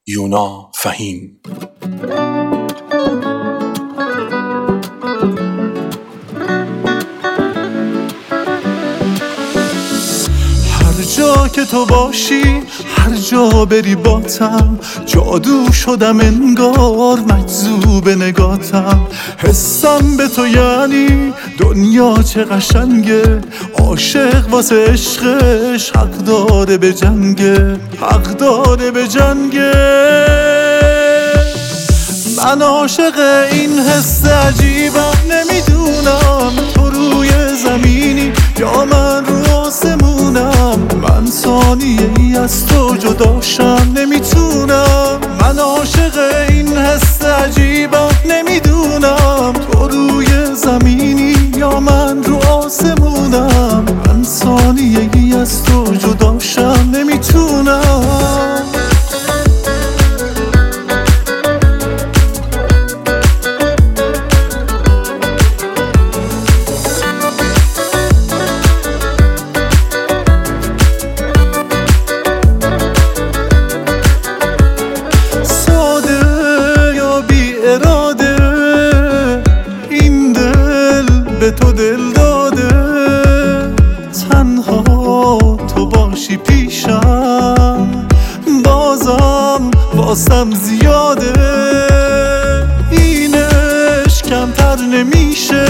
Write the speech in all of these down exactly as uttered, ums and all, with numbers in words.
یونا فهیم. هر جا که تو باشی، هر جا بری باتم، جادو شدم انگار مجذوب نگاتم. حسم به تو یعنی دنیا چه قشنگه، عاشق واسه عشقش حق داره به جنگه، حق داره به جنگه. من عاشق این حس عجیبم، نمیدونم تو روی زمینی یا من رو آسمونم. من ثانیه ای از تو جداشم نمیتونم. من عاشق این حس عجیبم، نمیدونم تو روی زمینی یا من رو آسمونم. من ثانیه ای از تو جداشم نمیتونم. تو دل داده تنها تو باشی پیشم، بازم واسم زیاده. اینش کمتر نمیشه،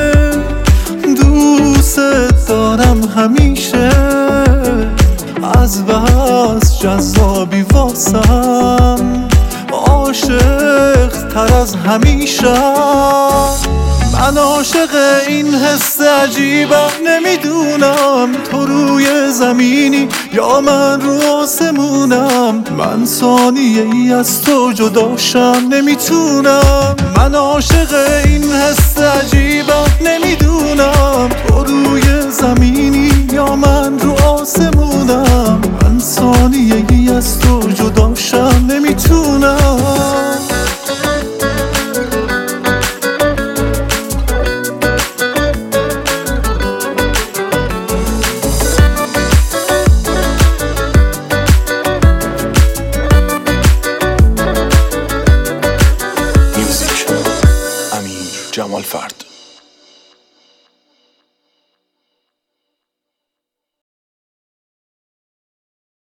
دوست دارم همیشه. از بس جذابی واسم، عاشق تر از همیشه. من عاشق این حس عجیبم، نمیدونم تو روی زمینی یا من رو آسمونم. من ثانیه ای از تو جداشم نمیتونم. من عاشق این حس عجیبم، نمیدونم تو روی زمینی یا من رو آسمونم. من ثانیه ای از تو جداشم نمیتونم. جمال فرد.